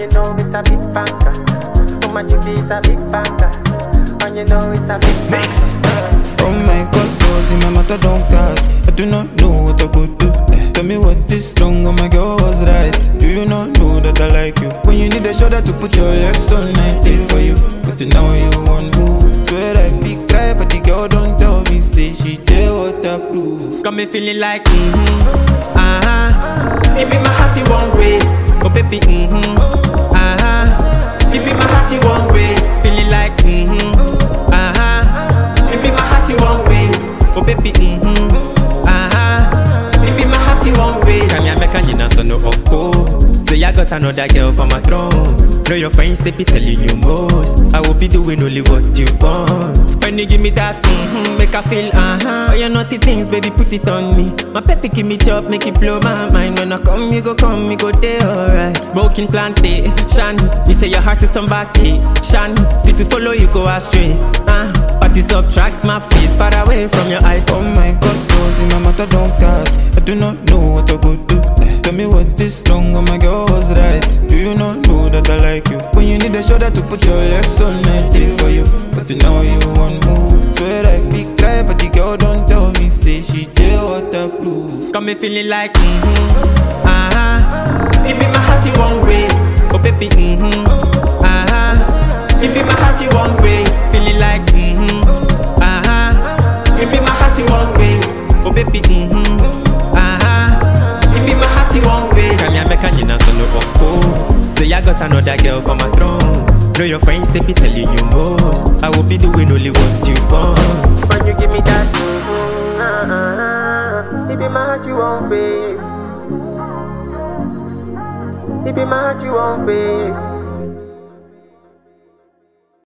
you know it's a big banger. Oh my chick is a big banger. And you know it's a big mix. Oh my God, girls in my matter don't cast. I do not know what I could do. Tell me what is wrong, oh my girl was right. Do you not know that I like you? When you need a shoulder to put your legs on, I did for you. But now you want move. Swear I big cry, but the girl don't tell me. Say she did waterproof. Got me feeling like Maybe my heart it won't waste. Oh baby Maybe my heart it won't waste. Feeling like Maybe my heart it won't waste. Oh baby Maybe my heart it won't waste. Can you make a so no uncle? Say I got another girl for my throne. Know your friends they be telling you most. I will be doing only what you want. When you give me that make I feel all your naughty things, baby, put it on me. My peppy give me chop, make it blow my mind. When I come, you go there, alright. Smoking plantation, you say your heart is some vacation. Fit to follow you go astray. But it subtracts my face far away from your eyes. Oh my God, girls in my matter don't cast. I do not know what I could do. Tell me what is wrong, oh my girl was right. Do you not know that I like you? When you need a shoulder to put your legs on, I did for you. But now you want move. Swear I big cry, but the girl don't tell me. Say she did waterproof. Got me feeling like Maybe my heart it won't waste. Oh baby Maybe my heart it won't waste. Feeling like Maybe my heart it won't waste. Oh baby Maybe my heart it won't waste. Can you make a so no uncle? Say I got another girl for my throne. Know your friends they be telling you most. I will be doing only what you want. When you give me that Maybe my heart you won't waste. Maybe my heart you won't waste.